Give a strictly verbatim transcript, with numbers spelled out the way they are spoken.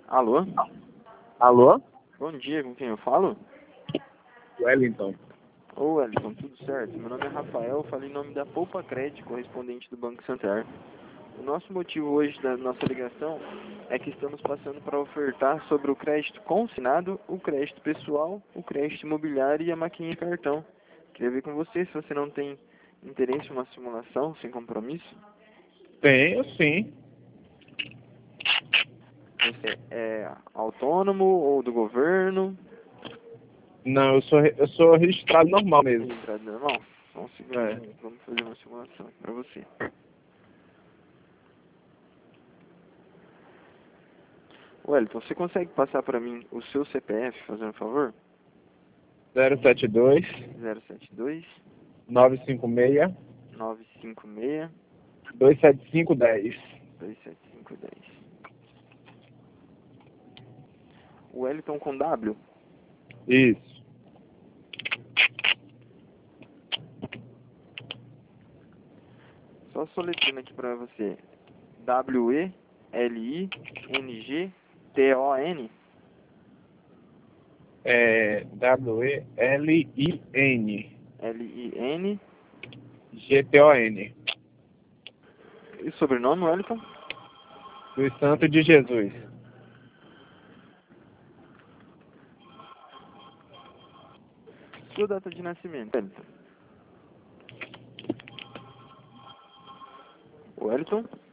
Alô? Alô? Bom dia, com quem eu falo? Wellington. Ô Wellington, tudo certo? Meu nome é Rafael, falo em nome da Poupa Crédito, correspondente do Banco Santander. O nosso motivo hoje da nossa ligação é que estamos passando para ofertar sobre o crédito consignado, o crédito pessoal, o crédito imobiliário e a maquininha de cartão. Queria ver com você se você não tem interesse em uma simulação sem compromisso. Tenho, sim. Você é autônomo ou do governo? Não, eu sou, re- eu sou registrado normal mesmo. Entrada normal? Só um segundo, É. vamos fazer uma simulação para você. Wellington, você consegue passar para mim o seu C P F, fazendo um favor? zero sete dois, zero sete dois, nove cinco seis, nove cinco seis, dois sete cinco um zero. dois sete cinco um zero. Wellington com W? Isso. Só soletrando aqui para você. W E L I N G T O N? É W E L I N L I N. G T O N. E o sobrenome, Wellington? Dos Santos de Jesus. Sua data de nascimento, Wellington? Wellington?